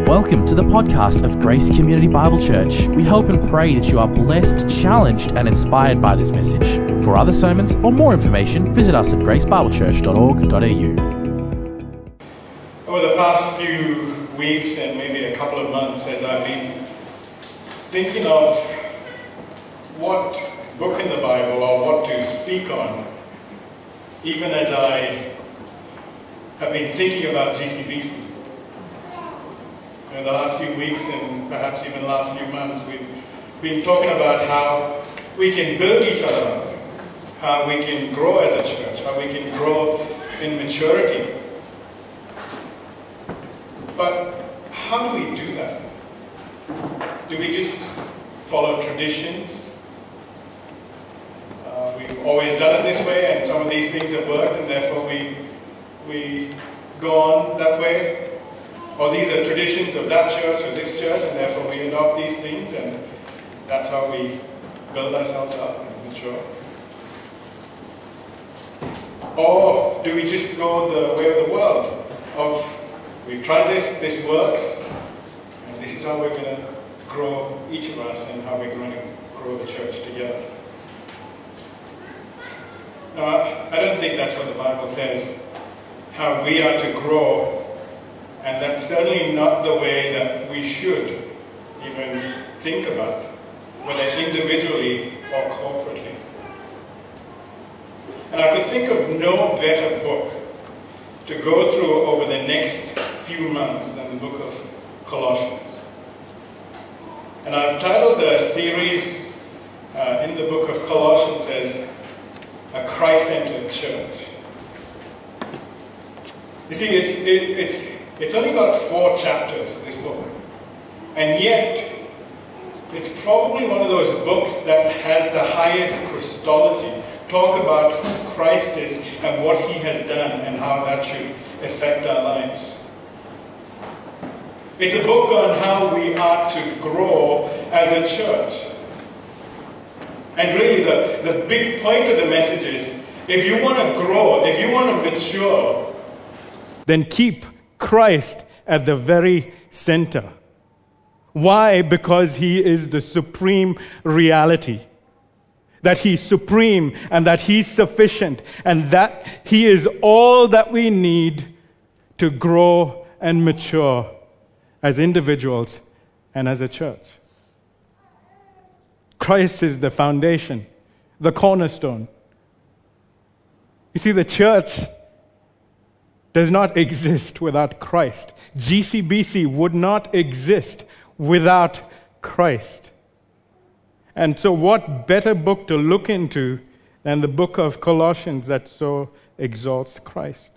Welcome to the podcast of Grace Community Bible Church. We hope and pray that you are blessed, challenged, and inspired by this message. For other sermons or more information, visit us at gracebiblechurch.org.au. Over the past few weeks and maybe a couple of months, as I've been thinking of what book in the Bible or what to speak on, even as I have been thinking about GCBC. In the last few weeks and perhaps even the last few months, we've been talking about how we can build each other up, how we can grow as a church, how we can grow in maturity. But how do we do that? Do we just follow traditions? We've always done it this way, and some of these things have worked, and therefore we go on that way. Or these are traditions of that church or this church, and therefore we adopt these things, and that's how we build ourselves up and mature. Or do we just go the way of the world? Of, we've tried this works, and this is how we're going to grow, each of us, and how we're going to grow the church together. Now, I don't think that's what the Bible says, how we are to grow. And that's certainly not the way that we should even think about, whether individually or corporately. And I could think of no better book to go through over the next few months than the book of Colossians. And I've titled the series in the book of Colossians as A Christ-Centered Church. You see, it's only got 4 chapters, this book. And yet, it's probably one of those books that has the highest Christology. Talk about who Christ is and what He has done and how that should affect our lives. It's a book on how we are to grow as a church. And really, the big point of the message is, if you want to grow, if you want to mature, then keep Christ at the very center. Why? Because He is the supreme reality. That He's supreme and that He's sufficient and that He is all that we need to grow and mature as individuals and as a church. Christ is the foundation, the cornerstone. You see, the church does not exist without Christ. GCBC would not exist without Christ. And so what better book to look into than the book of Colossians that so exalts Christ?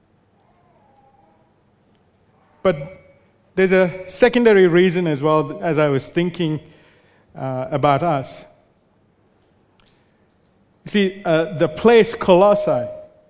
But there's a secondary reason as well, as I was thinking about us. You see, the place Colossae,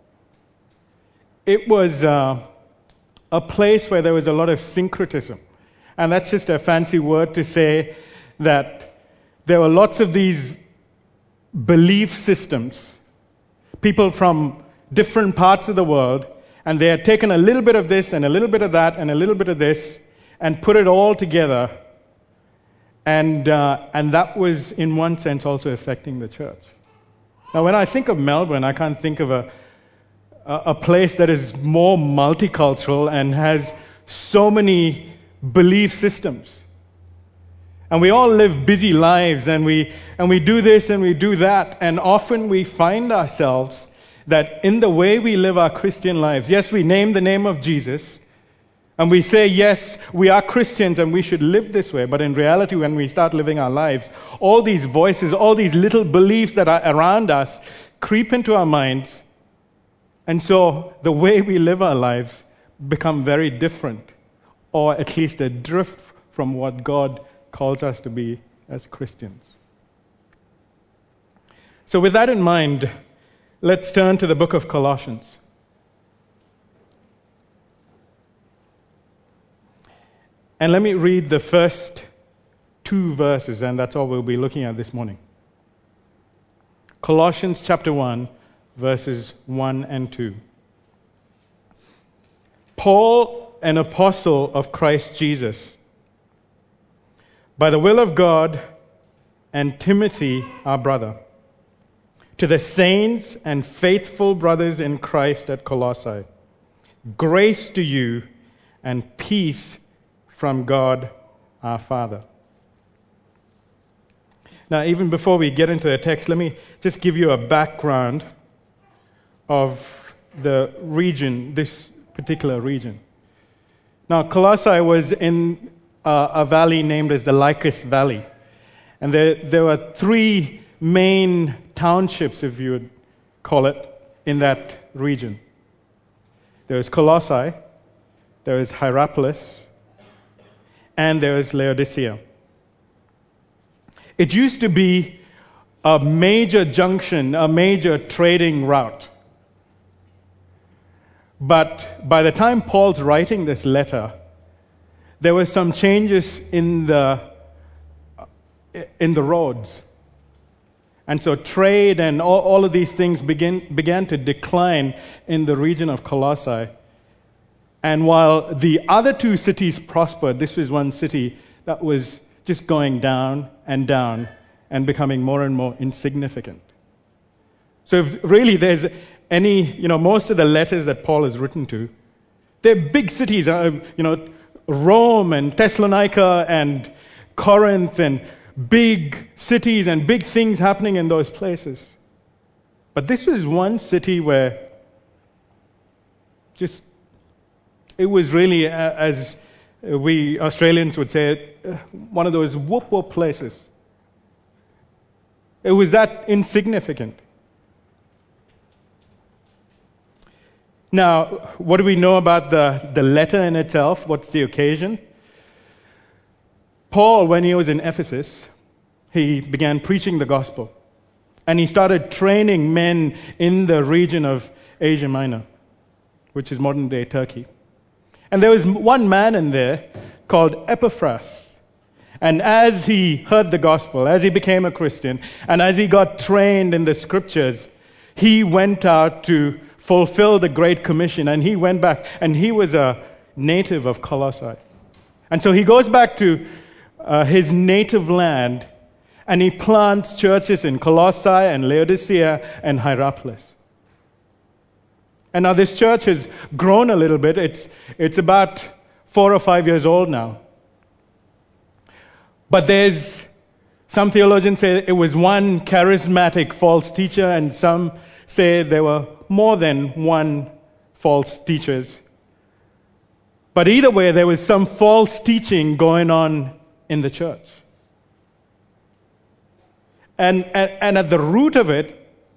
it was a place where there was a lot of syncretism. And that's just a fancy word to say that there were lots of these belief systems, people from different parts of the world, and they had taken a little bit of this and a little bit of that and a little bit of this and put it all together. And that was, in one sense, also affecting the church. Now, when I think of Melbourne, I can't think of a place that is more multicultural and has so many belief systems. And we all live busy lives, and we do this and we do that, and often we find ourselves that in the way we live our Christian lives, yes, we name the name of Jesus, and we say, yes, we are Christians and we should live this way, but in reality, when we start living our lives, all these voices, all these little beliefs that are around us creep into our minds. And so the way we live our lives become very different, or at least adrift from what God calls us to be as Christians. So with that in mind, let's turn to the book of Colossians. And let me read the first 2 verses, and that's all we'll be looking at this morning. Colossians chapter 1, verses 1 and 2. Paul, an apostle of Christ Jesus, by the will of God, and Timothy, our brother, to the saints and faithful brothers in Christ at Colossae, grace to you and peace from God our Father. Now, even before we get into the text, let me just give you a background of the region, this particular region. Now, Colossae was in a valley named as the Lycus Valley. And there were three main townships, if you would call it, in that region. There was Colossae, there was Hierapolis, and there was Laodicea. It used to be a major junction, a major trading route. But by the time Paul's writing this letter, there were some changes in the roads. And so trade and all of these things began to decline in the region of Colossae. And while the other two cities prospered, this was one city that was just going down and becoming more and more insignificant. So if really there's any, most of the letters that Paul has written to, they're big cities, Rome and Thessalonica and Corinth and big cities and big things happening in those places. But this was one city where it was really, as we Australians would say, one of those whoop-whoop places. It was that insignificant. Now, what do we know about the letter in itself? What's the occasion? Paul, when he was in Ephesus, he began preaching the gospel. And he started training men in the region of Asia Minor, which is modern-day Turkey. And there was one man in there called Epaphras. And as he heard the gospel, as he became a Christian, and as he got trained in the scriptures, he went out to fulfill the Great Commission, and he went back, and he was a native of Colossae. And so he goes back to his native land, and he plants churches in Colossae and Laodicea and Hierapolis. And now this church has grown a little bit. It's about 4 or 5 years old now. But there's some theologians say it was one charismatic false teacher, and some say there were more than one false teachers. But either way, there was some false teaching going on in the church. And at the root of it,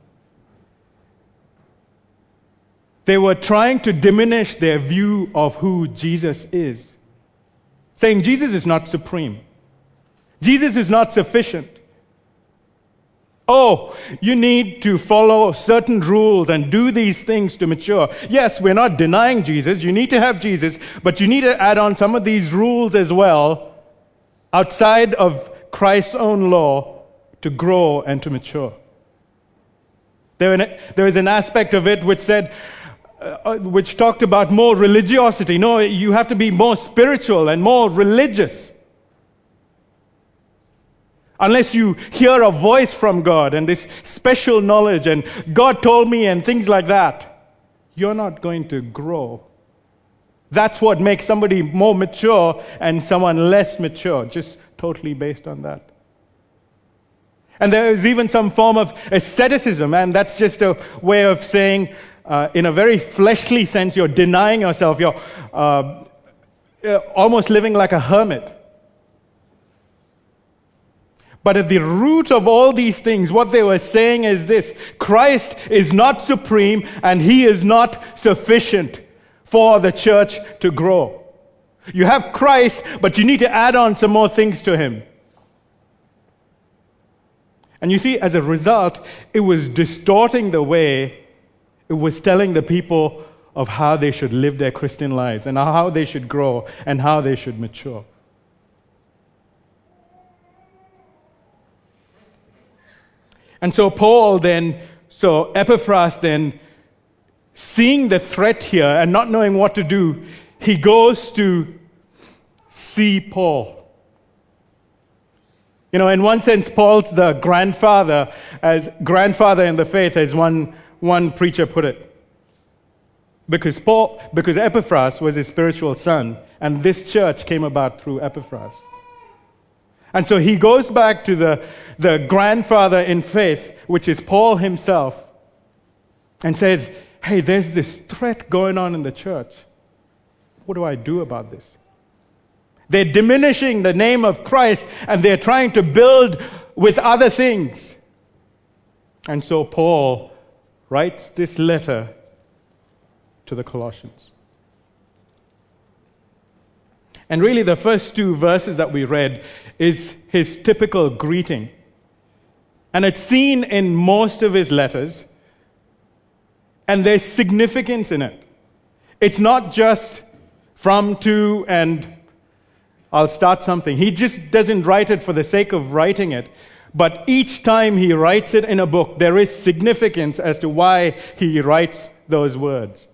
they were trying to diminish their view of who Jesus is, saying Jesus is not supreme. Jesus is not sufficient. Oh, you need to follow certain rules and do these things to mature. Yes, we're not denying Jesus. You need to have Jesus, but you need to add on some of these rules as well outside of Christ's own law to grow and to mature. There was an aspect of it which said, which talked about more religiosity. No, you have to be more spiritual and more religious. Unless you hear a voice from God and this special knowledge and God told me and things like that, you're not going to grow. That's what makes somebody more mature and someone less mature, just totally based on that. And there is even some form of asceticism, and that's just a way of saying, in a very fleshly sense, you're denying yourself, you're almost living like a hermit. But at the root of all these things, what they were saying is this: Christ is not supreme and he is not sufficient for the church to grow. You have Christ, but you need to add on some more things to him. And you see, as a result, it was distorting the way it was telling the people of how they should live their Christian lives and how they should grow and how they should mature. And so Epaphras then, seeing the threat here and not knowing what to do, he goes to see Paul. You know, in one sense, Paul's the grandfather in the faith, as one preacher put it. Because Epaphras was his spiritual son, and this church came about through Epaphras. And so he goes back to the grandfather in faith, which is Paul himself, and says, hey, there's this threat going on in the church. What do I do about this? They're diminishing the name of Christ, and they're trying to build with other things. And so Paul writes this letter to the Colossians. And really the first two verses that we read is his typical greeting. And it's seen in most of his letters, and there's significance in it. It's not just from, to, and I'll start something. He just doesn't write it for the sake of writing it. But each time he writes it in a book, there is significance as to why he writes those words.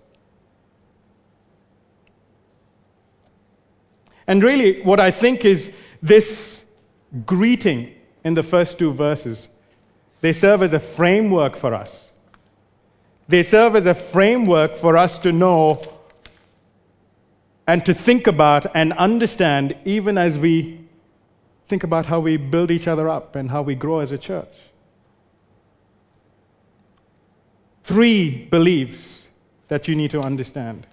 And really, what I think is this greeting in the first two verses, they serve as a framework for us. They serve as a framework for us to know and to think about and understand, even as we think about how we build each other up and how we grow as a church. 3 beliefs that you need to understand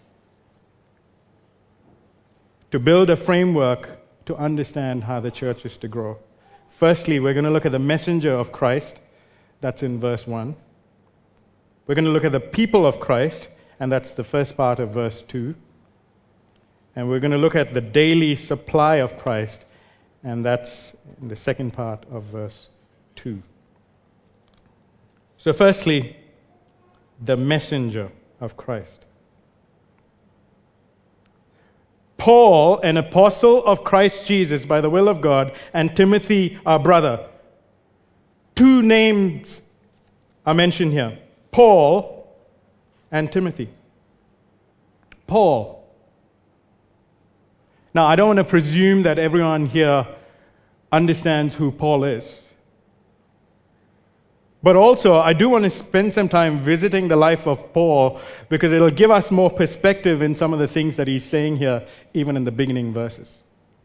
to build a framework to understand how the church is to grow. Firstly, we're going to look at the messenger of Christ. That's in verse 1. We're going to look at the people of Christ, and that's the first part of verse 2. And we're going to look at the daily supply of Christ, and that's in the second part of verse 2. So firstly, the messenger of Christ. Paul, an apostle of Christ Jesus by the will of God, and Timothy, our brother. 2 names are mentioned here. Paul and Timothy. Paul. Now, I don't want to presume that everyone here understands who Paul is. But also, I do want to spend some time visiting the life of Paul, because it'll give us more perspective in some of the things that he's saying here, even in the beginning verses.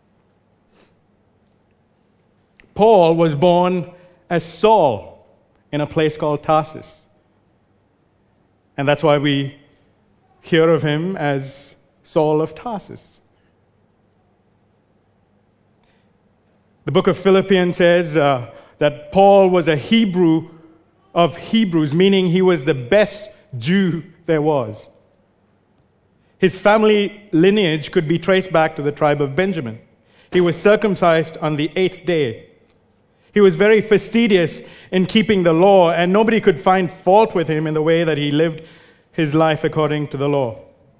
Paul was born as Saul in a place called Tarsus. And that's why we hear of him as Saul of Tarsus. The book of Philippians says that Paul was a Hebrew of Hebrews, meaning he was the best Jew there was. His family lineage could be traced back to the tribe of Benjamin. He was circumcised on the 8th day. He was very fastidious in keeping the law, and nobody could find fault with him in the way that he lived his life according to the law.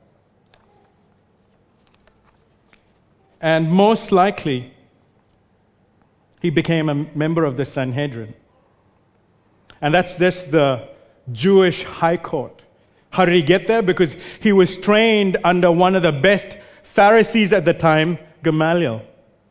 And most likely, he became a member of the Sanhedrin. And that's just the Jewish high court. How did he get there? Because he was trained under one of the best Pharisees at the time, Gamaliel.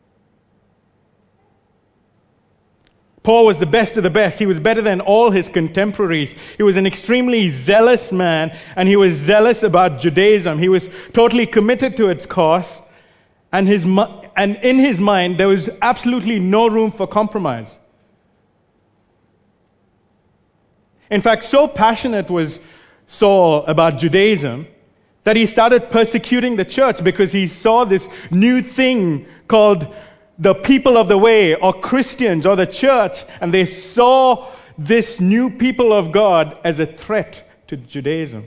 Paul was the best of the best. He was better than all his contemporaries. He was an extremely zealous man, and he was zealous about Judaism. He was totally committed to its cause, and in his mind, there was absolutely no room for compromise. In fact, so passionate was Saul about Judaism that he started persecuting the church because he saw this new thing called the people of the way, or Christians, or the church, and they saw this new people of God as a threat to Judaism.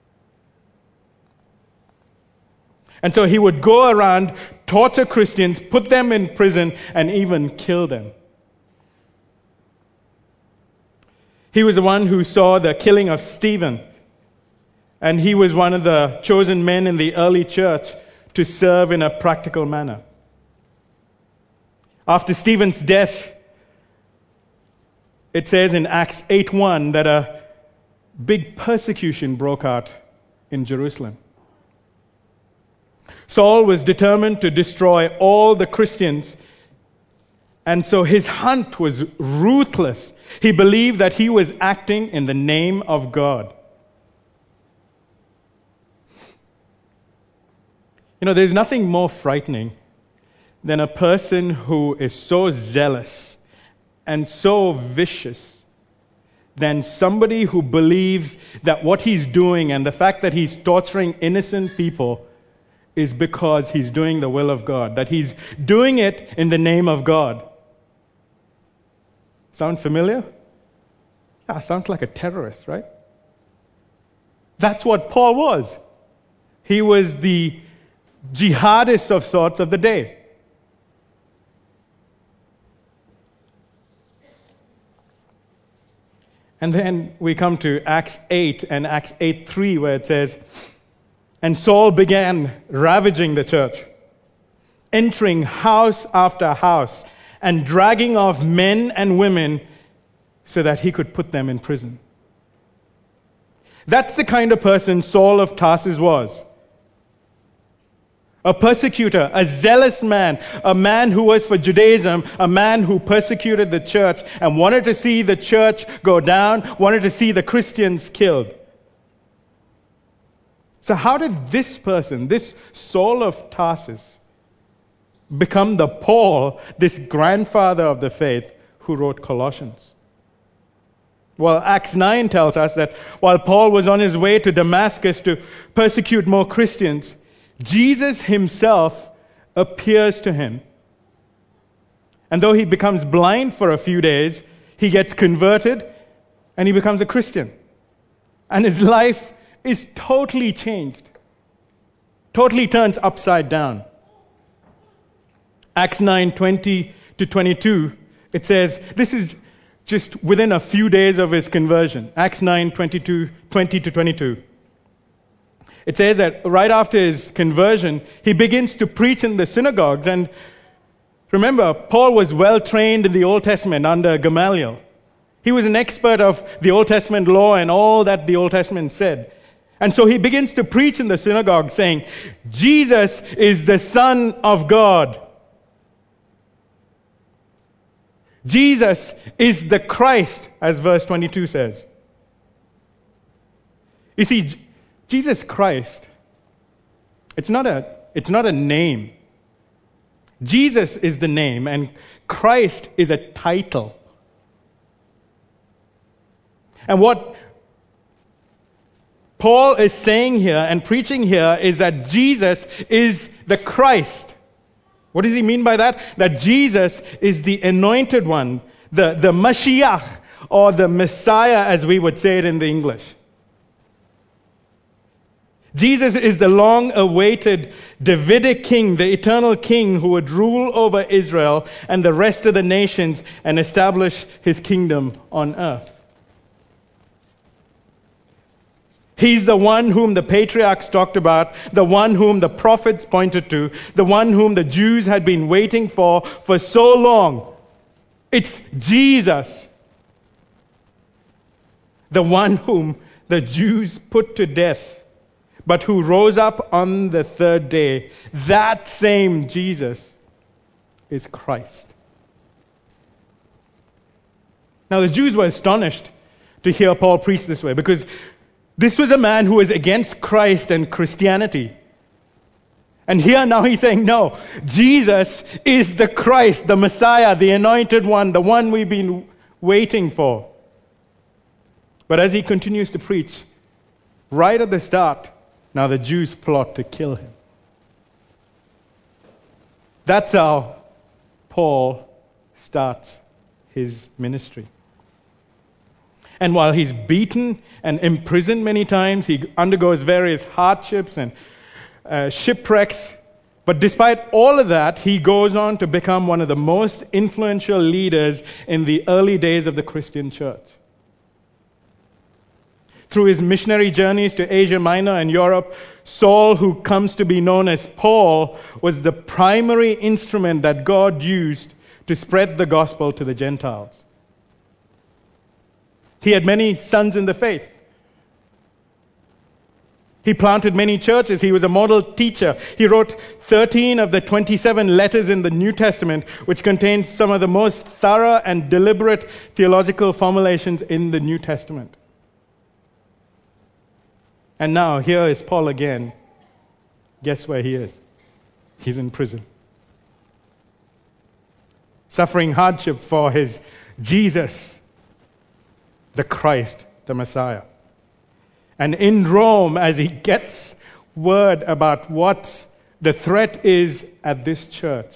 And so he would go around, torture Christians, put them in prison, and even kill them. He was the one who saw the killing of Stephen, and he was one of the chosen men in the early church to serve in a practical manner. After Stephen's death, it says in Acts 8:1 that a big persecution broke out in Jerusalem. Saul was determined to destroy all the Christians, and so his hunt was ruthless. He believed that he was acting in the name of God. There's nothing more frightening than a person who is so zealous and so vicious than somebody who believes that what he's doing and the fact that he's torturing innocent people is because he's doing the will of God, that he's doing it in the name of God. Sound familiar? Yeah, sounds like a terrorist, right? That's what Paul was. He was the jihadist of sorts of the day. And then we come to Acts 8 and Acts 8:3, where it says, "And Saul began ravaging the church, entering house after house, and dragging off men and women so that he could put them in prison." That's the kind of person Saul of Tarsus was. A persecutor, a zealous man, a man who was for Judaism, a man who persecuted the church and wanted to see the church go down, wanted to see the Christians killed. So how did this person, this Saul of Tarsus, become the Paul, this grandfather of the faith, who wrote Colossians? Well, Acts 9 tells us that while Paul was on his way to Damascus to persecute more Christians, Jesus himself appears to him. And though he becomes blind for a few days, he gets converted and he becomes a Christian. And his life is totally changed, totally turns upside down. Acts 9:20-22, it says, this is just within a few days of his conversion. Acts 9:20-22. It says that right after his conversion, he begins to preach in the synagogues. And remember, Paul was well trained in the Old Testament under Gamaliel. He was an expert of the Old Testament law and all that the Old Testament said. And so he begins to preach in the synagogue saying, Jesus is the Son of God. Jesus is the Christ, as verse 22 says. You see, Jesus Christ, it's not a name. Jesus is the name, and Christ is a title. And what Paul is saying here and preaching here is that Jesus is the Christ. What does he mean by that? That Jesus is the anointed one, the Mashiach, or the Messiah, as we would say it in the English. Jesus is the long-awaited Davidic king, the eternal king who would rule over Israel and the rest of the nations and establish his kingdom on earth. He's the one whom the patriarchs talked about, the one whom the prophets pointed to, the one whom the Jews had been waiting for so long. It's Jesus, the one whom the Jews put to death, but who rose up on the third day. That same Jesus is Christ. Now the Jews were astonished to hear Paul preach this way, because this was a man who was against Christ and Christianity. And here now he's saying, no, Jesus is the Christ, the Messiah, the anointed one, the one we've been waiting for. But as he continues to preach, right at the start, now the Jews plot to kill him. That's how Paul starts his ministry. And while he's beaten and imprisoned many times, he undergoes various hardships and shipwrecks. But despite all of that, he goes on to become one of the most influential leaders in the early days of the Christian church. Through his missionary journeys to Asia Minor and Europe, Saul, who comes to be known as Paul, was the primary instrument that God used to spread the gospel to the Gentiles. He had many sons in the faith. He planted many churches. He was a model teacher. He wrote 13 of the 27 letters in the New Testament, which contain some of the most thorough and deliberate theological formulations in the New Testament. And now, here is Paul again. Guess where he is? He's in prison. Suffering hardship for his Jesus, the Christ, the Messiah. And in Rome, as he gets word about what the threat is at this church,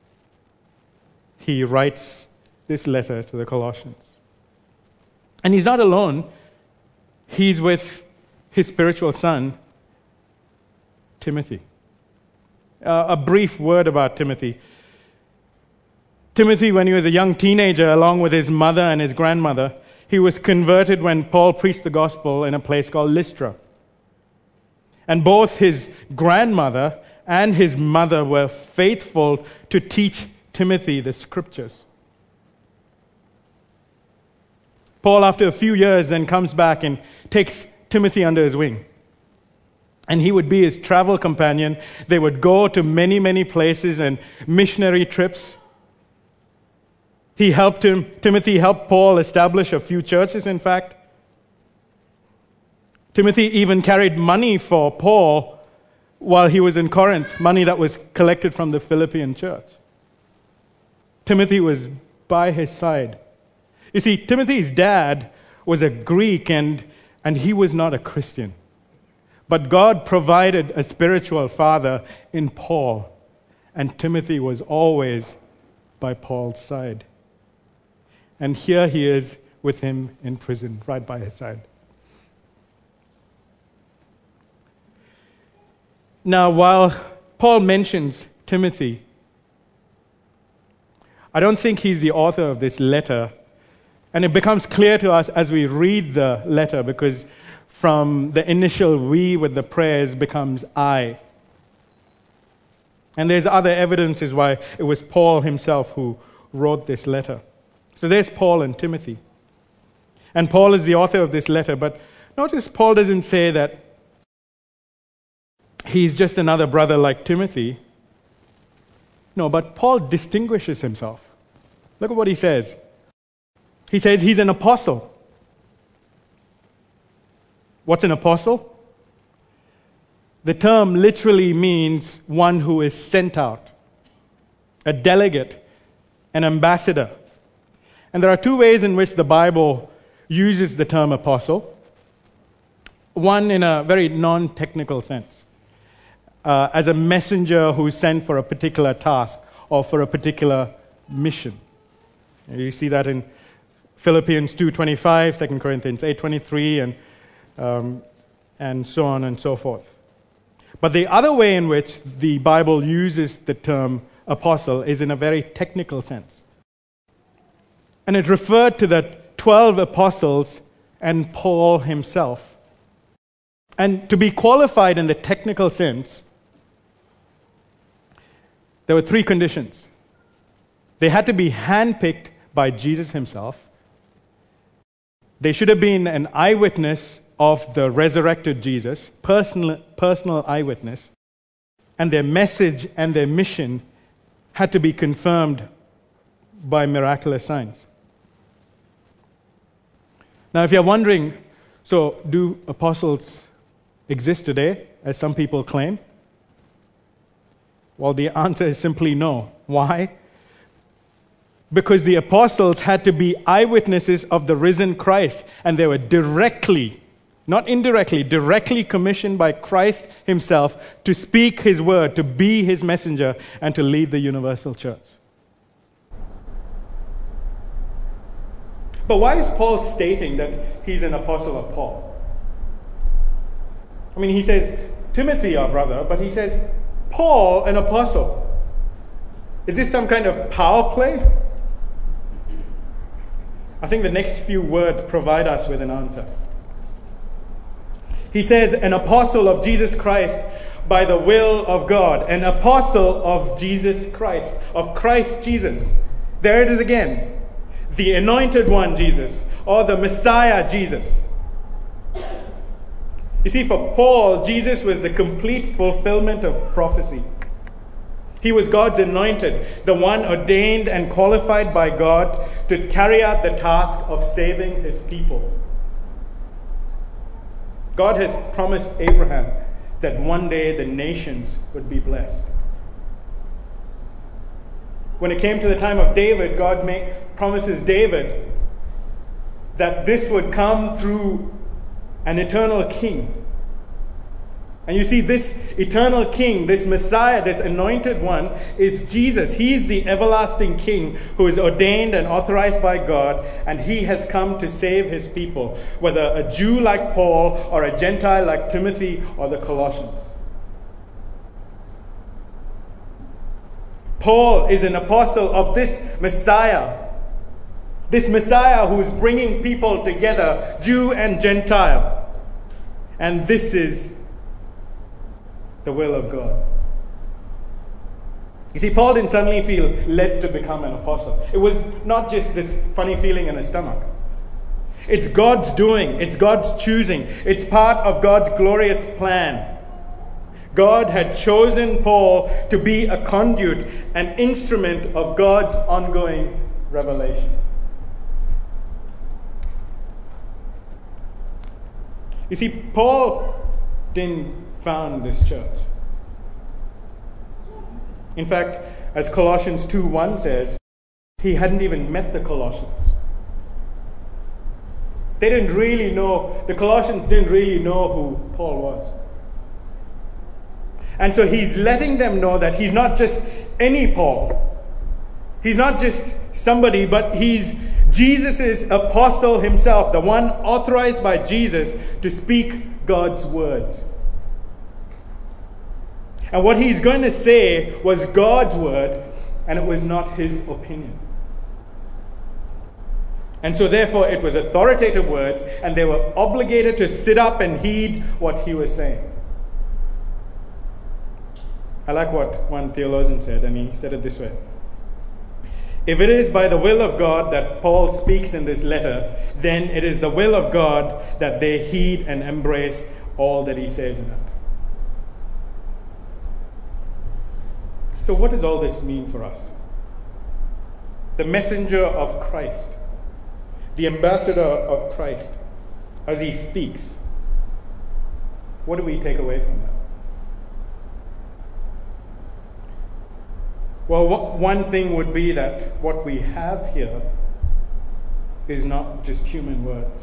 he writes this letter to the Colossians. And he's not alone. He's with his spiritual son, Timothy. A brief word about Timothy. Timothy, when he was a young teenager, along with his mother and his grandmother, he was converted when Paul preached the gospel in a place called Lystra. And both his grandmother and his mother were faithful to teach Timothy the scriptures. Paul, after a few years, then comes back and takes Timothy under his wing. And he would be his travel companion. They would go to many, many places and missionary trips. Timothy helped Paul establish a few churches, in fact. Timothy even carried money for Paul while he was in Corinth, money that was collected from the Philippian church. Timothy was by his side. You see, Timothy's dad was a Greek and he was not a Christian. But God provided a spiritual father in Paul, and Timothy was always by Paul's side. And here he is with him in prison, right by his side. Now, while Paul mentions Timothy, I don't think he's the author of this letter. And it becomes clear to us as we read the letter, because from the initial we with the prayers becomes I. And there's other evidences why it was Paul himself who wrote this letter. So there's Paul and Timothy. And Paul is the author of this letter, but notice Paul doesn't say that he's just another brother like Timothy. No, but Paul distinguishes himself. Look at what he says. He says he's an apostle. What's an apostle? The term literally means one who is sent out, a delegate, an ambassador. And there are two ways in which the Bible uses the term apostle. One in a very non-technical sense, as a messenger who is sent for a particular task or for a particular mission. You see that in Philippians 2:25, 2 Corinthians 8:23, and so on and so forth. But the other way in which the Bible uses the term apostle is in a very technical sense. And it referred to the 12 apostles and Paul himself. And to be qualified in the technical sense, there were three conditions. They had to be handpicked by Jesus himself. They should have been an eyewitness of the resurrected Jesus, personal eyewitness. And their message and their mission had to be confirmed by miraculous signs. Now, if you're wondering, so do apostles exist today, as some people claim? Well, the answer is simply no. Why? Because the apostles had to be eyewitnesses of the risen Christ, and they were directly, not indirectly, directly commissioned by Christ himself to speak his word, to be his messenger, and to lead the universal church. But why is Paul stating that he's an apostle of Paul? I mean, he says, Timothy, our brother, but he says, Paul, an apostle. Is this some kind of power play? I think the next few words provide us with an answer. He says, an apostle of Jesus Christ by the will of God. An apostle of Jesus Christ, of Christ Jesus. There it is again. The anointed one, Jesus, or the Messiah, Jesus. You see, for Paul, Jesus was the complete fulfillment of prophecy. He was God's anointed, the one ordained and qualified by God to carry out the task of saving his people. God has promised Abraham that one day the nations would be blessed. When it came to the time of David, God promises David that this would come through an eternal king. And you see, this eternal king, this Messiah, this anointed one, is Jesus. He's the everlasting king who is ordained and authorized by God, and he has come to save his people, whether a Jew like Paul or a Gentile like Timothy or the Colossians. Paul is an apostle of this Messiah who is bringing people together, Jew and Gentile. And this is the will of God. You see, Paul didn't suddenly feel led to become an apostle. It was not just this funny feeling in his stomach. It's God's doing. It's God's choosing. It's part of God's glorious plan. God had chosen Paul to be a conduit, an instrument of God's ongoing revelation. You see, Paul didn't found this church. In fact, as Colossians 2:1 says, he hadn't even met the Colossians. The Colossians didn't really know who Paul was. And so he's letting them know that he's not just any Paul. He's not just somebody, but he's Jesus' apostle himself, the one authorized by Jesus to speak God's words. And what he's going to say was God's word, and it was not his opinion. And so therefore it was authoritative words, and they were obligated to sit up and heed what he was saying. I like what one theologian said, and he said it this way. If it is by the will of God that Paul speaks in this letter, then it is the will of God that they heed and embrace all that he says in it. So what does all this mean for us? The messenger of Christ, the ambassador of Christ, as he speaks, what do we take away from that? Well, one thing would be that what we have here is not just human words.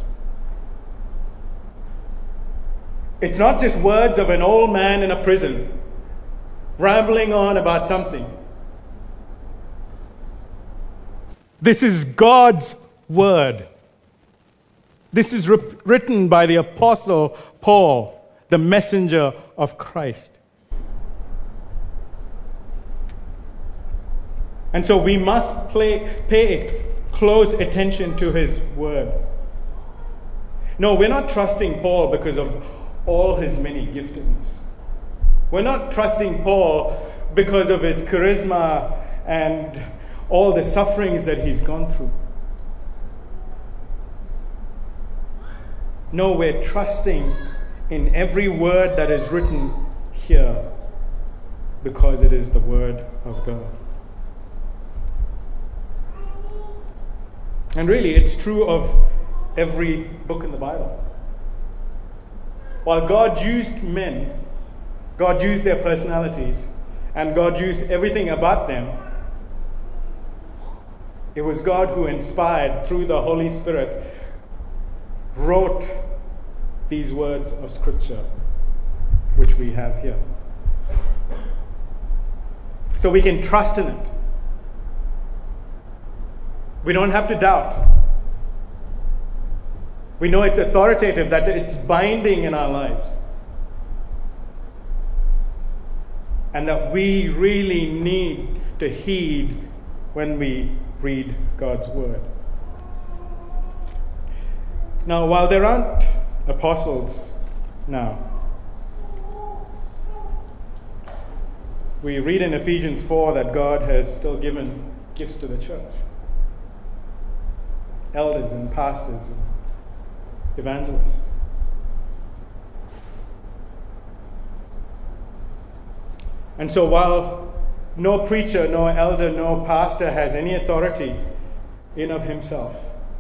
It's not just words of an old man in a prison rambling on about something. This is God's word. This is written by the Apostle Paul, the messenger of Christ. And so we must pay close attention to his word. No, we're not trusting Paul because of all his many giftedness. We're not trusting Paul because of his charisma and all the sufferings that he's gone through. No, we're trusting in every word that is written here because it is the word of God. And really, it's true of every book in the Bible. While God used men, God used their personalities, and God used everything about them, it was God who inspired, through the Holy Spirit, wrote these words of Scripture, which we have here. So we can trust in it. We don't have to doubt. We know it's authoritative, that it's binding in our lives. And that we really need to heed when we read God's word. Now, while there aren't apostles now, we read in Ephesians 4 that God has still given gifts to the church. Elders and pastors and evangelists. And so while no preacher, no elder, no pastor has any authority in of himself,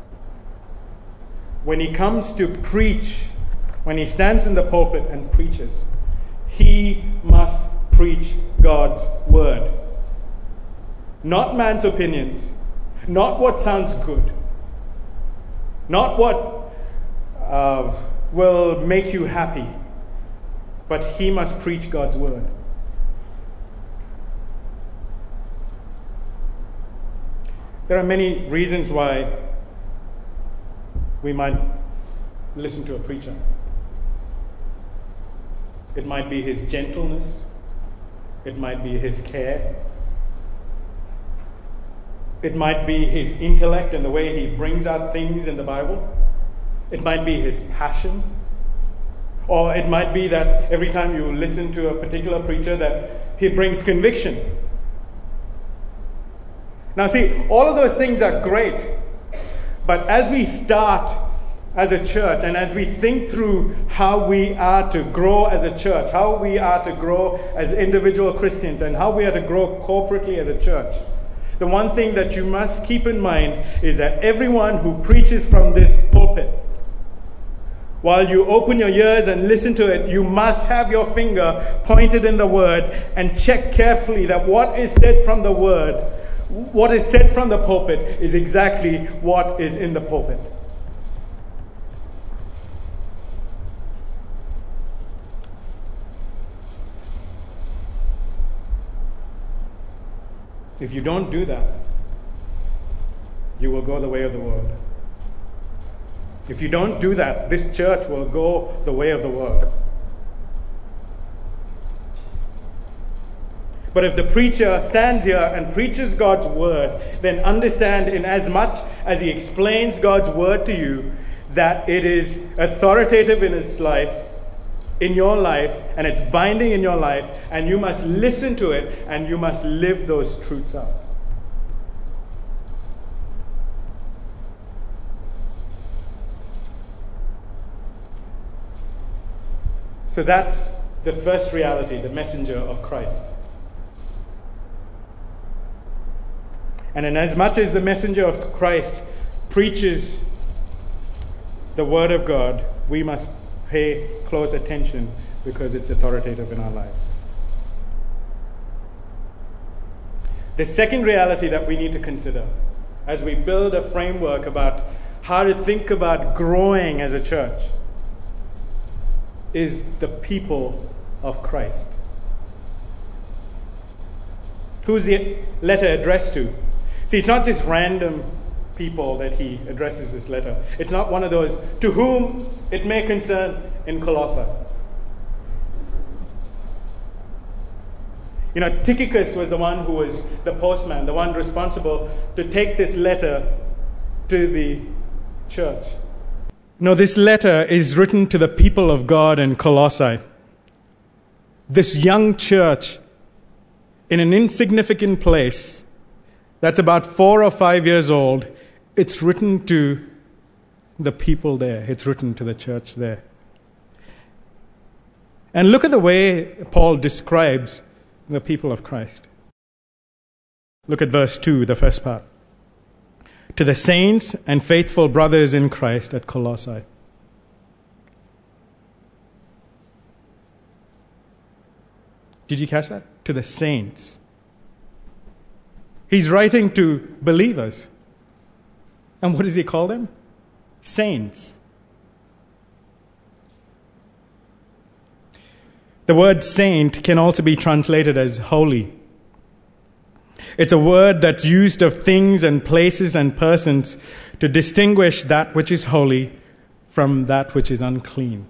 when he comes to preach, when he stands in the pulpit and preaches, he must preach God's word. Not man's opinions, not what sounds good, not what will make you happy, but he must preach God's word. There are many reasons why we might listen to a preacher. It might be his gentleness. It might be his care. It might be his intellect and the way he brings out things in the Bible. It might be his passion. Or it might be that every time you listen to a particular preacher that he brings conviction. Now see, all of those things are great. But as we start as a church and as we think through how we are to grow as a church, how we are to grow as individual Christians, and how we are to grow corporately as a church, the one thing that you must keep in mind is that everyone who preaches from this pulpit, while you open your ears and listen to it, you must have your finger pointed in the word and check carefully that what is said from the word, what is said from the pulpit, is exactly what is in the pulpit. If you don't do that, you will go the way of the world. If you don't do that, this church will go the way of the world. But if the preacher stands here and preaches God's word, then understand, in as much as he explains God's word to you, that it is authoritative in its life, in your life, and it's binding in your life, and you must listen to it, and you must live those truths out. So that's the first reality, the messenger of Christ. And in as much as the messenger of Christ preaches the word of God, we must pay close attention because it's authoritative in our lives. The second reality that we need to consider as we build a framework about how to think about growing as a church is the people of Christ. Who's the letter addressed to? See, it's not just random people that he addresses this letter. It's not one of those to whom it may concern in Colossae. You know, Tychicus was the one who was the postman, the one responsible to take this letter to the church. No, this letter is written to the people of God in Colossae. This young church in an insignificant place that's about 4 or 5 years old. It's written to the people there. It's written to the church there. And look at the way Paul describes the people of Christ. Look at verse 2, the first part. To the saints and faithful brothers in Christ at Colossae. Did you catch that? To the saints. He's writing to believers. And what does he call them? Saints. The word saint can also be translated as holy. It's a word that's used of things and places and persons to distinguish that which is holy from that which is unclean.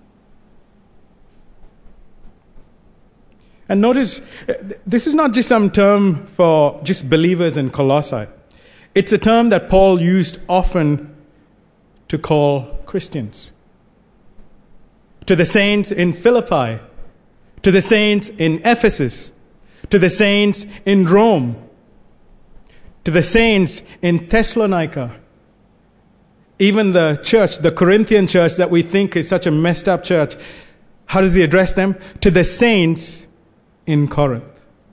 And notice, this is not just some term for just believers in Colossae. It's a term that Paul used often to call Christians. To the saints in Philippi, to the saints in Ephesus, to the saints in Rome, to the saints in Thessalonica. Even the church, the Corinthian church that we think is such a messed up church, how does he address them? To the saints in Corinth.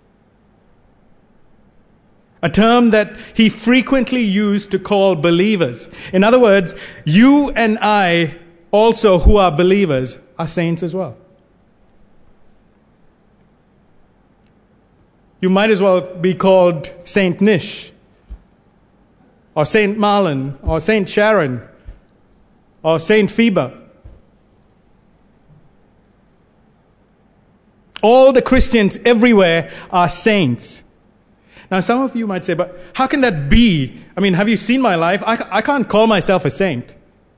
a term that he frequently used to call believers. In other words, you and I also, who are believers, are saints as well. You might as well be called Saint Nish, or Saint Marlon, or Saint Sharon, or Saint Phoebe. All the Christians everywhere are saints. Now, some of you might say, but how can that be? I mean, have you seen my life? I can't call myself a saint.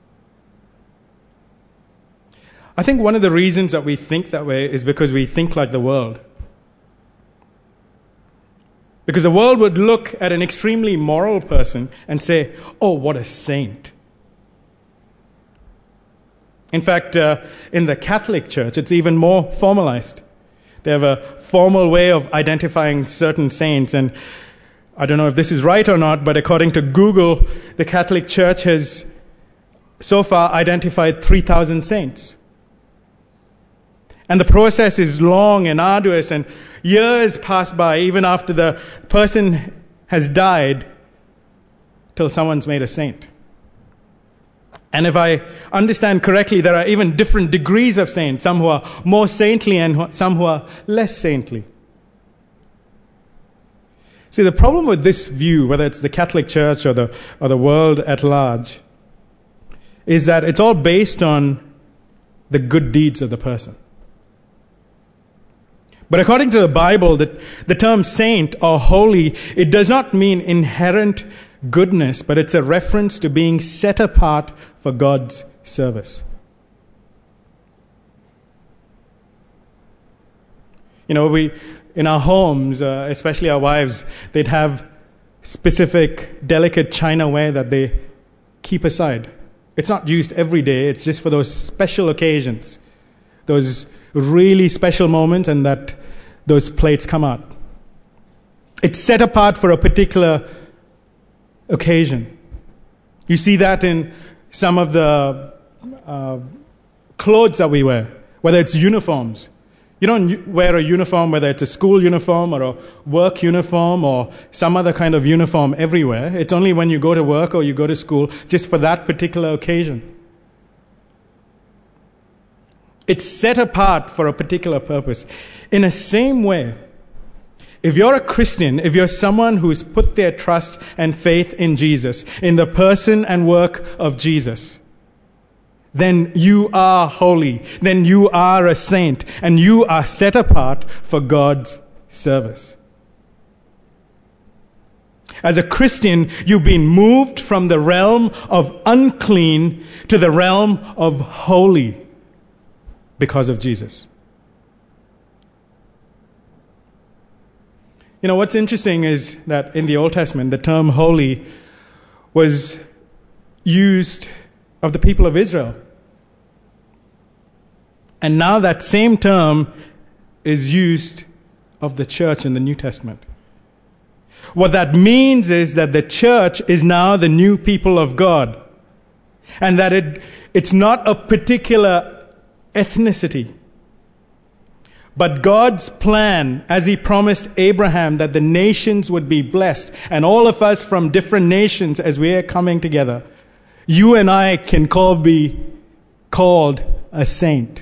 I think one of the reasons that we think that way is because we think like the world. Because the world would look at an extremely moral person and say, oh, what a saint. In fact, in the Catholic Church, it's even more formalized. They have a formal way of identifying certain saints. And I don't know if this is right or not, but according to Google, the Catholic Church has so far identified 3,000 saints. And the process is long and arduous, and years pass by even after the person has died till someone's made a saint. And if I understand correctly, there are even different degrees of saints, some who are more saintly and some who are less saintly. See, the problem with this view, whether it's the Catholic Church or the world at large, is that it's all based on the good deeds of the person. But according to the Bible, the term saint or holy, it does not mean inherent goodness, but it's a reference to being set apart for God's service. You know, we in our homes, especially our wives, they'd have specific delicate chinaware that they keep aside. It's not used every day, it's just for those special occasions, those really special moments, and that those plates come out. It's set apart for a particular occasion. You see that in some of the clothes that we wear, whether it's uniforms. You don't wear a uniform, whether it's a school uniform or a work uniform or some other kind of uniform everywhere. It's only when you go to work or you go to school just for that particular occasion. It's set apart for a particular purpose. In the same way, if you're a Christian, if you're someone who's put their trust and faith in Jesus, in the person and work of Jesus, then you are holy, then you are a saint, and you are set apart for God's service. As a Christian, you've been moved from the realm of unclean to the realm of holy because of Jesus. You know, what's interesting is that in the Old Testament, the term holy was used of the people of Israel. And now that same term is used of the church in the New Testament. What that means is that the church is now the new people of God. And that it's not a particular ethnicity. But God's plan, as He promised Abraham that the nations would be blessed, and all of us from different nations as we are coming together, you and I can be called a saint.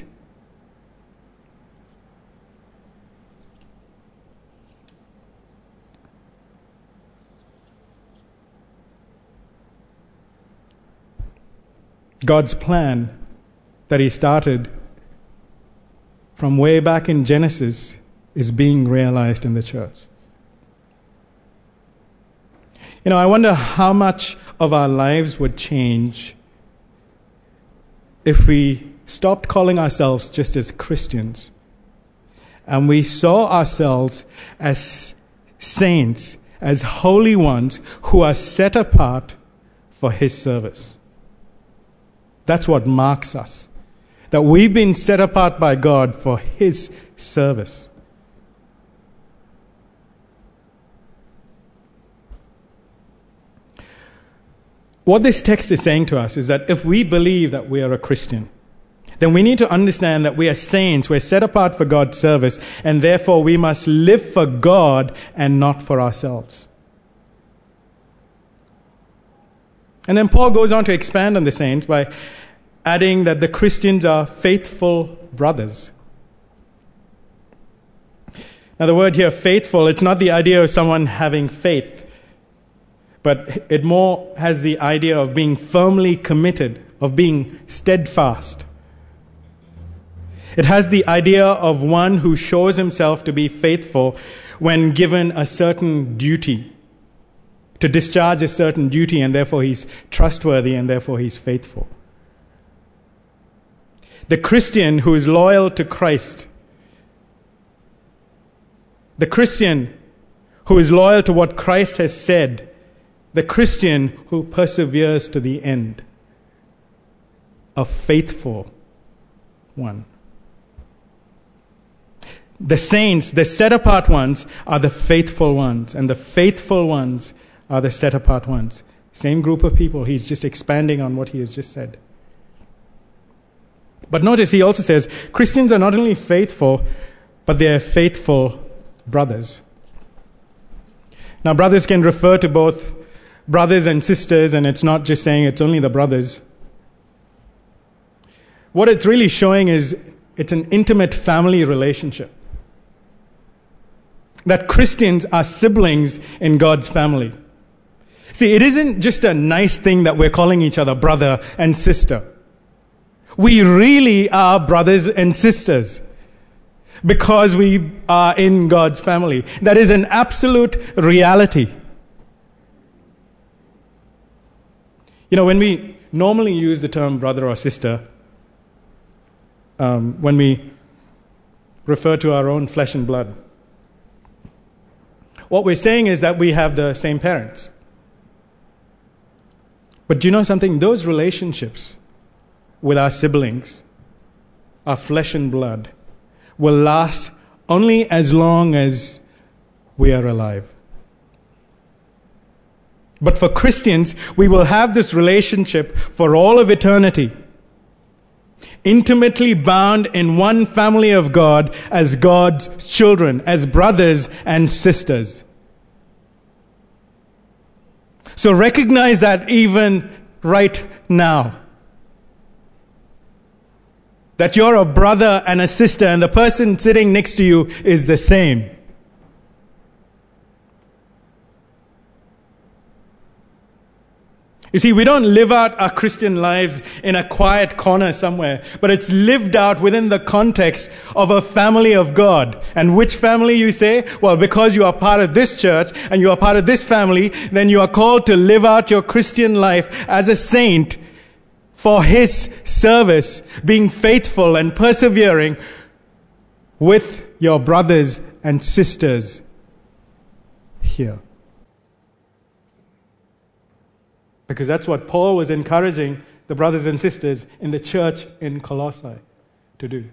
God's plan that He started from way back in Genesis is being realized in the church. You know, I wonder how much of our lives would change if we stopped calling ourselves just as Christians and we saw ourselves as saints, as holy ones who are set apart for His service. That's what marks us. That we've been set apart by God for His service. What this text is saying to us is that if we believe that we are a Christian, then we need to understand that we are saints, we're set apart for God's service, and therefore we must live for God and not for ourselves. And then Paul goes on to expand on the saints by adding that the Christians are faithful brothers. Now the word here, faithful, it's not the idea of someone having faith, but it more has the idea of being firmly committed, of being steadfast. It has the idea of one who shows himself to be faithful when given a certain duty, to discharge a certain duty, and therefore he's trustworthy and therefore he's faithful. The Christian who is loyal to Christ, the Christian who is loyal to what Christ has said, the Christian who perseveres to the end, a faithful one. The saints, the set-apart ones, are the faithful ones, and the faithful ones are the set-apart ones. Same group of people. He's just expanding on what he has just said. But notice he also says, Christians are not only faithful, but they are faithful brothers. Now, brothers can refer to both brothers and sisters, and it's not just saying it's only the brothers. What it's really showing is it's an intimate family relationship. That Christians are siblings in God's family. See, it isn't just a nice thing that we're calling each other brother and sister. We really are brothers and sisters because we are in God's family. That is an absolute reality. You know, when we normally use the term brother or sister, when we refer to our own flesh and blood, what we're saying is that we have the same parents. But do you know something? Those relationships with our siblings, our flesh and blood, will last only as long as we are alive. But for Christians, we will have this relationship for all of eternity, intimately bound in one family of God as God's children, as brothers and sisters. So recognize that even right now. That you're a brother and a sister, and the person sitting next to you is the same. You see, we don't live out our Christian lives in a quiet corner somewhere, but it's lived out within the context of a family of God. And which family, you say? Well, because you are part of this church and you are part of this family, then you are called to live out your Christian life as a saint for His service, being faithful and persevering with your brothers and sisters here. Because that's what Paul was encouraging the brothers and sisters in the church in Colossae to do.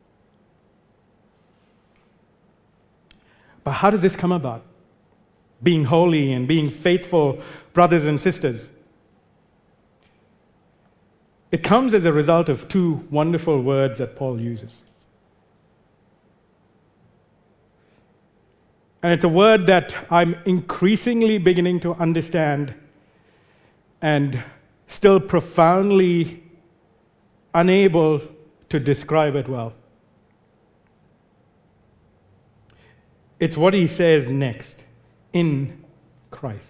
But how does this come about? Being holy and being faithful brothers and sisters. It comes as a result of two wonderful words that Paul uses. And it's a word that I'm increasingly beginning to understand and still profoundly unable to describe it well. It's what he says next, in Christ.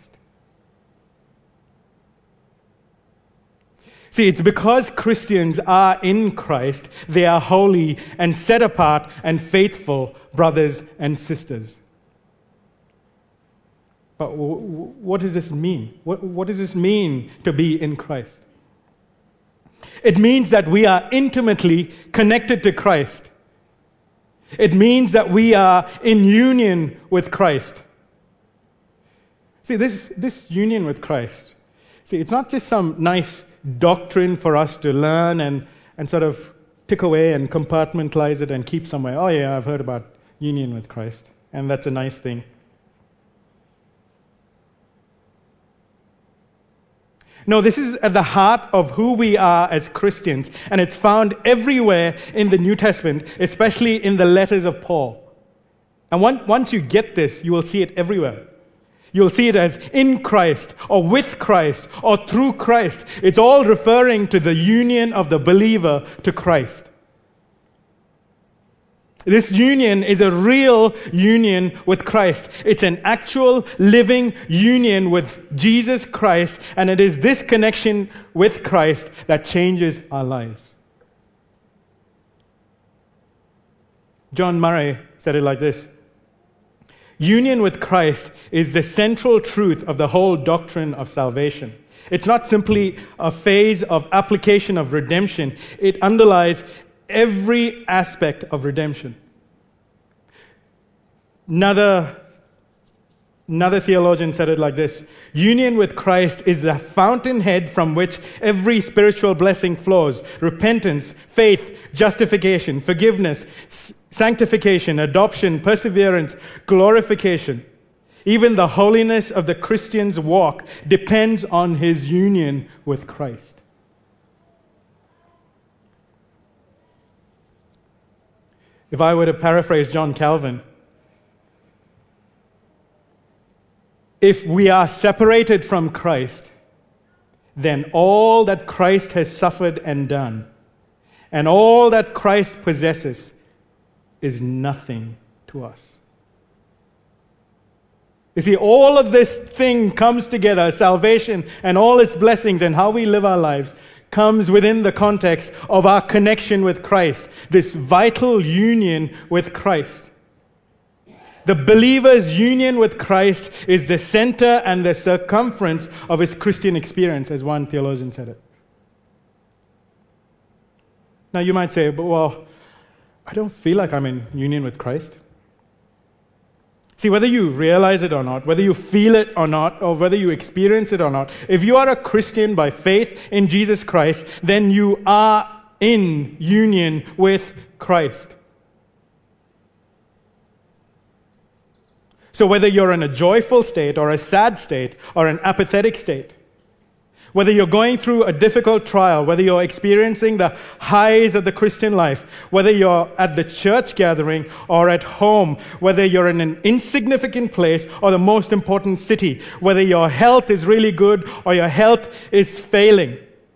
See, it's because Christians are in Christ, they are holy and set apart and faithful brothers and sisters. But what does this mean? What does this mean to be in Christ? It means that we are intimately connected to Christ. It means that we are in union with Christ. See, this union with Christ, it's not just some nice doctrine for us to learn and sort of tick away and compartmentalize it and keep somewhere. Oh yeah, I've heard about union with Christ, and that's a nice thing. No, this is at the heart of who we are as Christians, and it's found everywhere in the New Testament, especially in the letters of Paul. And once you get this, you will see it everywhere. You'll see it as in Christ, or with Christ, or through Christ. It's all referring to the union of the believer to Christ. This union is a real union with Christ. It's an actual living union with Jesus Christ, and it is this connection with Christ that changes our lives. John Murray said it like this: union with Christ is the central truth of the whole doctrine of salvation. It's not simply a phase of application of redemption. It underlies every aspect of redemption. Another theologian said it like this: union with Christ is the fountainhead from which every spiritual blessing flows. Repentance, faith, justification, forgiveness, sanctification, adoption, perseverance, glorification. Even the holiness of the Christian's walk depends on his union with Christ. If I were to paraphrase John Calvin, if we are separated from Christ, then all that Christ has suffered and done, and all that Christ possesses, is nothing to us. You see, all of this thing comes together, salvation and all its blessings and how we live our lives, comes within the context of our connection with Christ, this vital union with Christ. The believer's union with Christ is the center and the circumference of his Christian experience, as one theologian said it. Now you might say, but well, I don't feel like I'm in union with Christ. See, whether you realize it or not, whether you feel it or not, or whether you experience it or not, if you are a Christian by faith in Jesus Christ, then you are in union with Christ. So whether you're in a joyful state or a sad state or an apathetic state, whether you're going through a difficult trial, whether you're experiencing the highs of the Christian life, whether you're at the church gathering or at home, whether you're in an insignificant place or the most important city, whether your health is really good or your health is failing,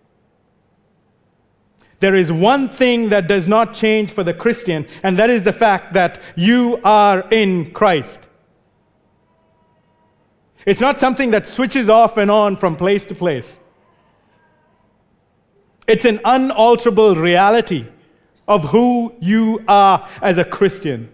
there is one thing that does not change for the Christian, and that is the fact that you are in Christ. It's not something that switches off and on from place to place. It's an unalterable reality of who you are as a Christian.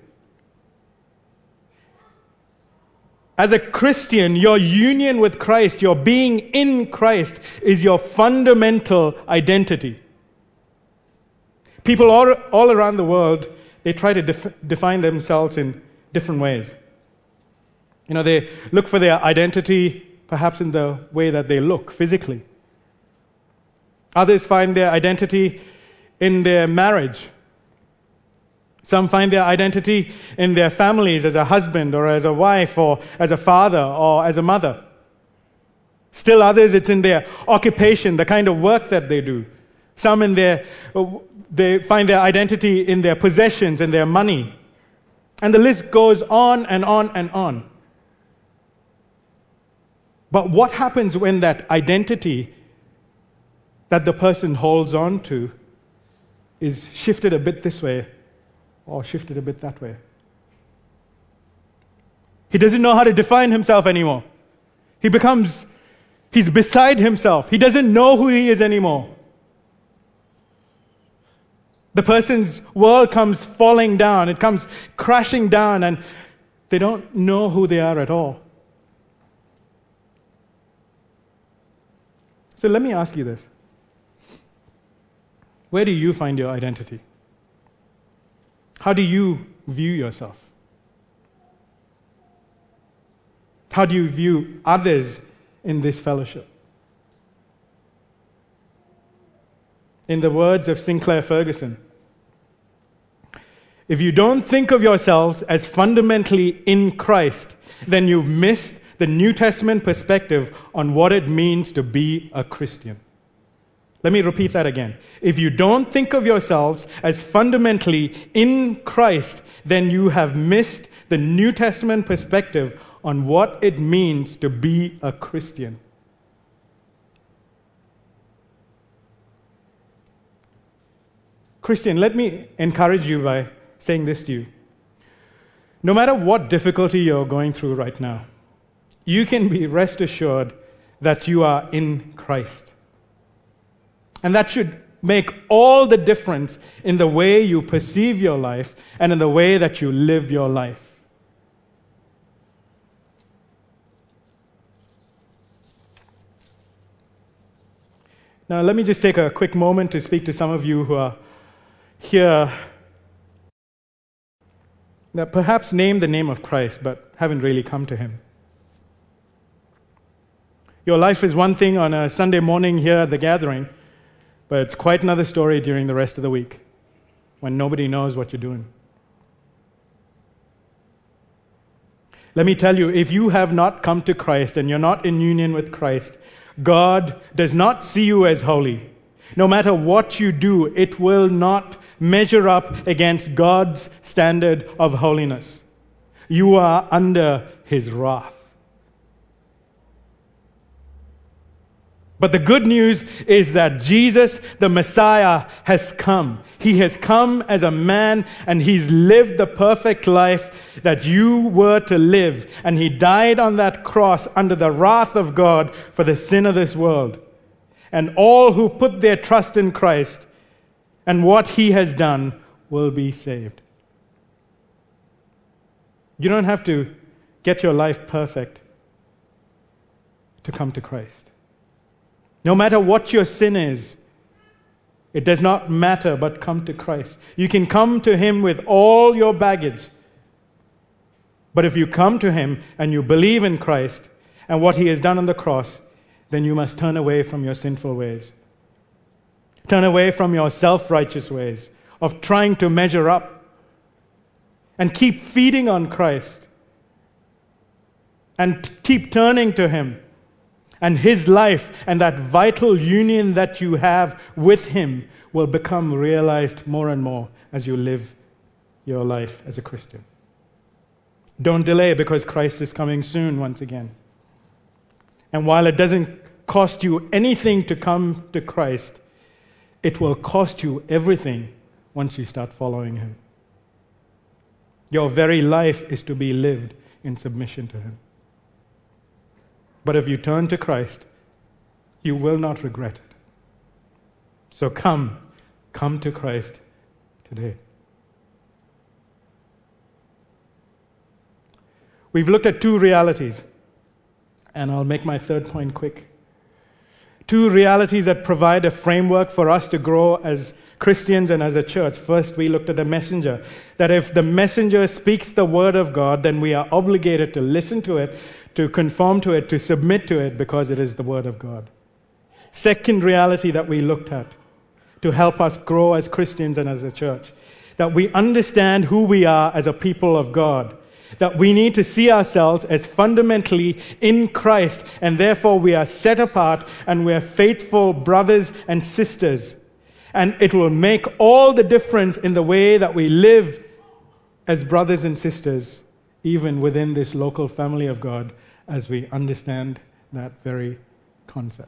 As a Christian, your union with Christ, your being in Christ, is your fundamental identity. People all around the world, they try to define themselves in different ways. You know, they look for their identity perhaps in the way that they look physically. Others find their identity in their marriage. Some find their identity in their families as a husband or as a wife or as a father or as a mother. Still others, it's in their occupation, the kind of work that they do. Some they find their identity in their possessions and their money. And the list goes on and on and on. But what happens when that identity that the person holds on to is shifted a bit this way or shifted a bit that way? He doesn't know how to define himself anymore. He's beside himself. He doesn't know who he is anymore. The person's world comes falling down. It comes crashing down, and they don't know who they are at all. So let me ask you this. Where do you find your identity? How do you view yourself? How do you view others in this fellowship? In the words of Sinclair Ferguson, if you don't think of yourselves as fundamentally in Christ, then you've missed the New Testament perspective on what it means to be a Christian. Let me repeat that again. If you don't think of yourselves as fundamentally in Christ, then you have missed the New Testament perspective on what it means to be a Christian. Christian, let me encourage you by saying this to you. No matter what difficulty you're going through right now, you can be rest assured that you are in Christ. And that should make all the difference in the way you perceive your life and in the way that you live your life. Now, let me just take a quick moment to speak to some of you who are here that perhaps name the name of Christ but haven't really come to Him. Your life is one thing on a Sunday morning here at the gathering, but it's quite another story during the rest of the week when nobody knows what you're doing. Let me tell you, if you have not come to Christ and you're not in union with Christ, God does not see you as holy. No matter what you do, it will not measure up against God's standard of holiness. You are under His wrath. But the good news is that Jesus, the Messiah, has come. He has come as a man, and He's lived the perfect life that you were to live. And He died on that cross under the wrath of God for the sin of this world. And all who put their trust in Christ and what He has done will be saved. You don't have to get your life perfect to come to Christ. No matter what your sin is, it does not matter, but come to Christ. You can come to Him with all your baggage. But if you come to Him and you believe in Christ and what He has done on the cross, then you must turn away from your sinful ways. Turn away from your self-righteous ways of trying to measure up, and keep feeding on Christ and keep turning to Him. And His life and that vital union that you have with Him will become realized more and more as you live your life as a Christian. Don't delay, because Christ is coming soon once again. And while it doesn't cost you anything to come to Christ, it will cost you everything once you start following Him. Your very life is to be lived in submission to Him. But if you turn to Christ, you will not regret it. So come to Christ today. We've looked at two realities, and I'll make my third point quick. Two realities that provide a framework for us to grow as Christians and as a church. First, we looked at the messenger. That if the messenger speaks the word of God, then we are obligated to listen to it, to conform to it, to submit to it, because it is the word of God. Second reality that we looked at to help us grow as Christians and as a church, that we understand who we are as a people of God, that we need to see ourselves as fundamentally in Christ, and therefore we are set apart and we are faithful brothers and sisters. And it will make all the difference in the way that we live as brothers and sisters, even within this local family of God, as we understand that very concept.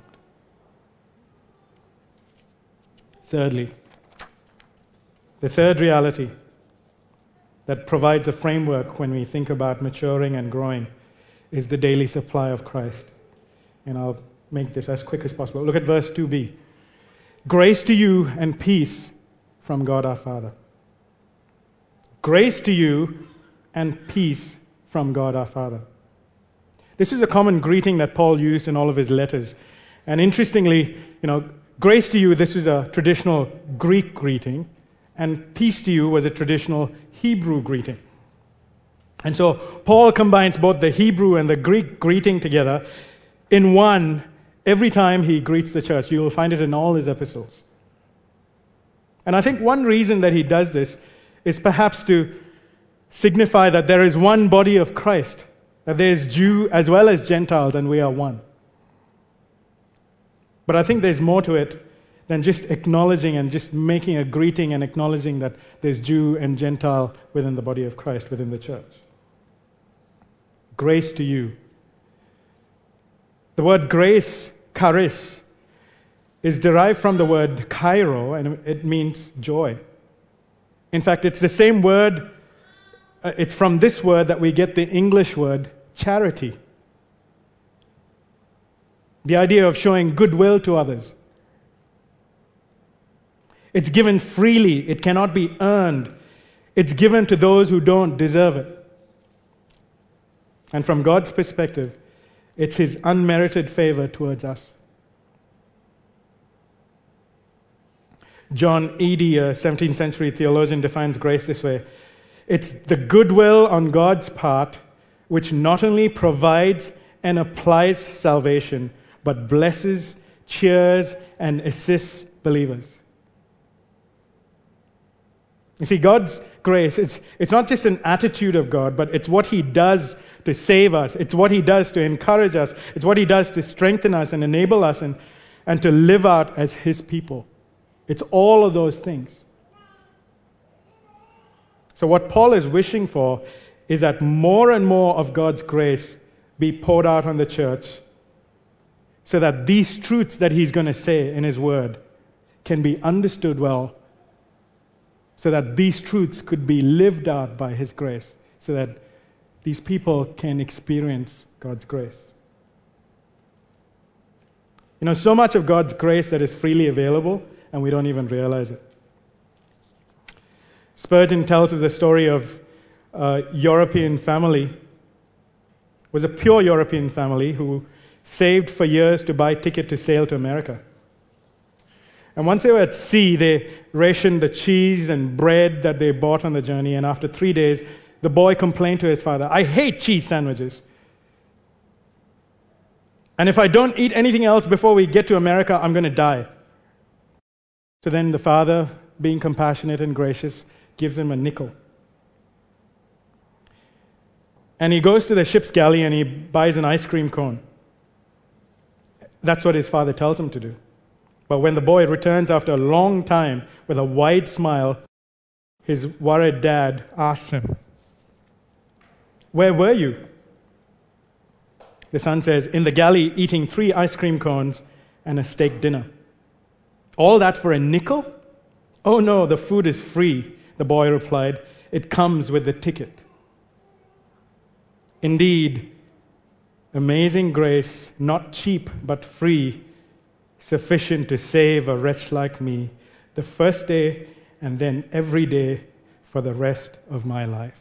Thirdly, the third reality that provides a framework when we think about maturing and growing is the daily supply of Christ. And I'll make this as quick as possible. Look at verse 2b. Grace to you and peace from God our Father. Grace to you and peace from God our Father. This is a common greeting that Paul used in all of his letters. And interestingly, grace to you, this was a traditional Greek greeting, and peace to you was a traditional Hebrew greeting. And so Paul combines both the Hebrew and the Greek greeting together in one every time he greets the church. You will find it in all his epistles. And I think one reason that he does this is perhaps to signify that there is one body of Christ, that there is Jew as well as Gentiles, and we are one. But I think there's more to it than just acknowledging and just making a greeting and acknowledging that there's Jew and Gentile within the body of Christ, within the church. Grace to you. The word grace, charis, is derived from the word kairo, and it means joy. In fact, it's the same word, it's from this word that we get the English word charity. The idea of showing goodwill to others. It's given freely, it cannot be earned. It's given to those who don't deserve it. And from God's perspective, it's His unmerited favor towards us. John Eadie, a 17th century theologian, defines grace this way. It's the goodwill on God's part which not only provides and applies salvation, but blesses, cheers, and assists believers. You see, God's grace, it's not just an attitude of God, but it's what He does to save us. It's what He does to encourage us. It's what He does to strengthen us and enable us and to live out as His people. It's all of those things. So what Paul is wishing for is that more and more of God's grace be poured out on the church so that these truths that he's going to say in his word can be understood well, so that these truths could be lived out by his grace, so that these people can experience God's grace. You know, so much of God's grace that is freely available, and we don't even realize it. Spurgeon tells us the story of a European family. It was a pure European family who saved for years to buy a ticket to sail to America. And once they were at sea, they rationed the cheese and bread that they bought on the journey, and after 3 days, the boy complained to his father, "I hate cheese sandwiches. And if I don't eat anything else before we get to America, I'm going to die." So then the father, being compassionate and gracious, gives him a nickel. And he goes to the ship's galley and he buys an ice cream cone. That's what his father tells him to do. But when the boy returns after a long time with a wide smile, his worried dad asks him, "Where were you?" The son says, "In the galley eating 3 ice cream cones and a steak dinner." "All that for a nickel?" "Oh no, the food is free," the boy replied. "It comes with the ticket." Indeed, amazing grace, not cheap but free, sufficient to save a wretch like me, the first day and then every day for the rest of my life.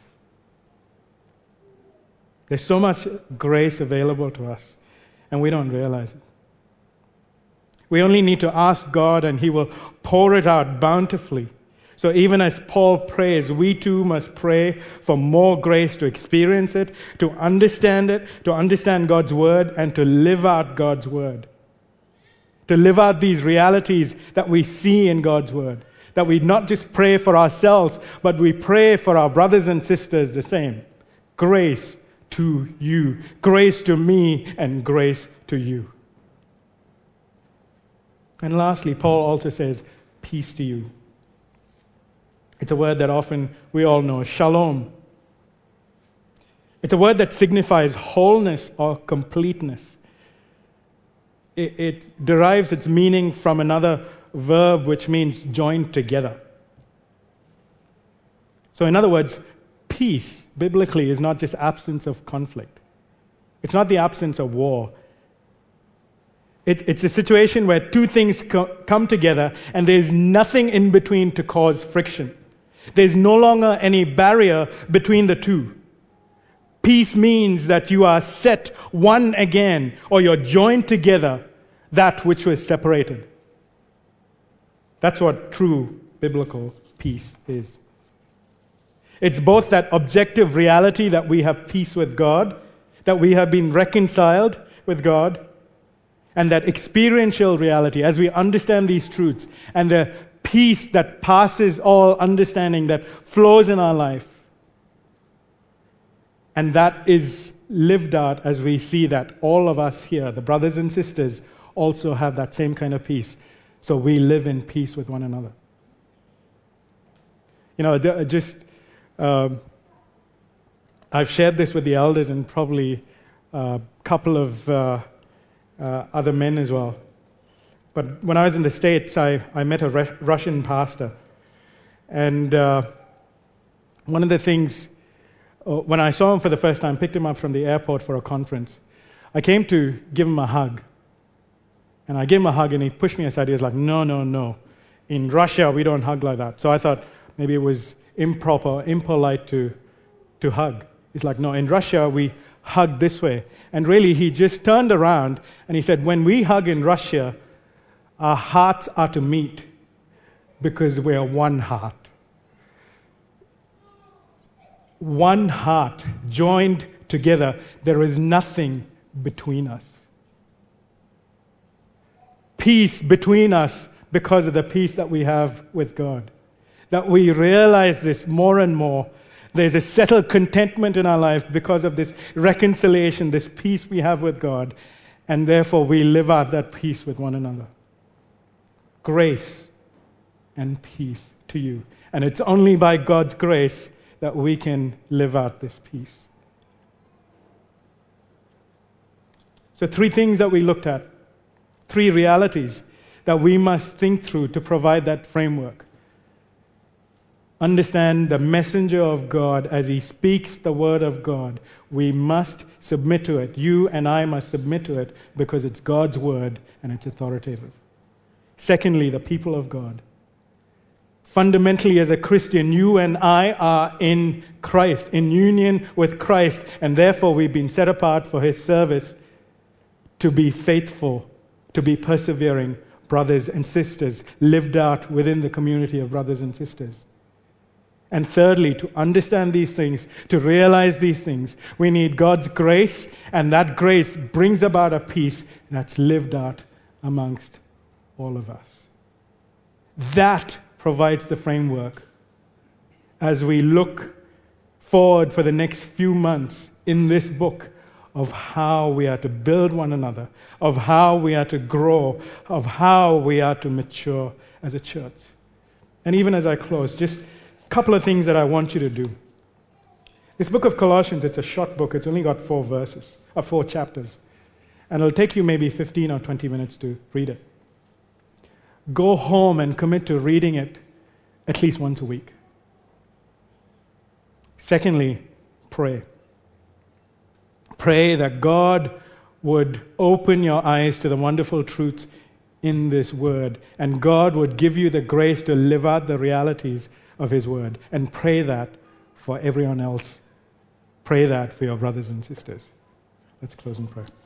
There's so much grace available to us, and we don't realize it. We only need to ask God, and He will pour it out bountifully. So even as Paul prays, we too must pray for more grace to experience it, to understand God's Word, and to live out God's Word. To live out these realities that we see in God's Word. That we not just pray for ourselves, but we pray for our brothers and sisters the same. Grace to you, grace to me, and grace to you. And lastly, Paul also says, peace to you. It's a word that often we all know, shalom. It's a word that signifies wholeness or completeness. It derives its meaning from another verb which means joined together. So in other words, peace, biblically, is not just absence of conflict. It's not the absence of war. It's a situation where two things come together and there's nothing in between to cause friction. There's no longer any barrier between the two. Peace means that you are set one again, or you're joined together, that which was separated. That's what true biblical peace is. It's both that objective reality that we have peace with God, that we have been reconciled with God, and that experiential reality as we understand these truths, and the peace that passes all understanding that flows in our life. And that is lived out as we see that all of us here, the brothers and sisters, also have that same kind of peace. So we live in peace with one another. You know, just I've shared this with the elders and probably a couple of other men as well. But when I was in the States, I met a Russian pastor. And one of the things, when I saw him for the first time, picked him up from the airport for a conference, I came to give him a hug. And I gave him a hug, and he pushed me aside. He was like, no. In Russia, we don't hug like that. So I thought maybe it was improper, impolite to hug. He's like, no, in Russia, we hug this way. And really, he just turned around, and he said, when we hug in Russia, our hearts are to meet because we are one heart. One heart joined together. There is nothing between us. Peace between us because of the peace that we have with God. That we realize this more and more. There's a settled contentment in our life because of this reconciliation, this peace we have with God, and therefore we live out that peace with one another. Grace and peace to you. And it's only by God's grace that we can live out this peace. So 3 things that we looked at, 3 realities that we must think through to provide that framework. Understand the messenger of God as he speaks the word of God. We must submit to it. You and I must submit to it because it's God's word and it's authoritative. Secondly, the people of God. Fundamentally, as a Christian, you and I are in Christ, in union with Christ, and therefore we've been set apart for his service to be faithful, to be persevering brothers and sisters, lived out within the community of brothers and sisters. And thirdly, to understand these things, to realize these things, we need God's grace, and that grace brings about a peace that's lived out amongst all of us. That provides the framework as we look forward for the next few months in this book of how we are to build one another, of how we are to grow, of how we are to mature as a church. And even as I close, just a couple of things that I want you to do. This book of Colossians, it's a short book. It's only got 4 chapters. And it'll take you maybe 15 or 20 minutes to read it. Go home and commit to reading it at least once a week. Secondly, pray. Pray that God would open your eyes to the wonderful truths in this word, and God would give you the grace to live out the realities of his word. And pray that for everyone else. Pray that for your brothers and sisters. Let's close in prayer.